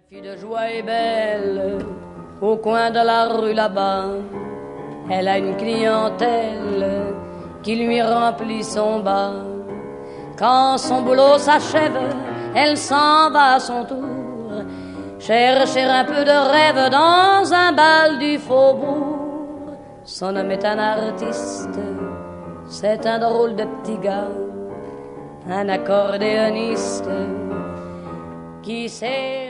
Fille de joie est belle, au coin de la rue là-bas. Elle a une clientèle qui lui remplit son bas. Quand son boulot s'achève, elle s'en va à son tour chercher un peu de rêve dans un bal du faubourg. Son homme est un artiste, c'est un drôle de petit gars, un accordéoniste qui sait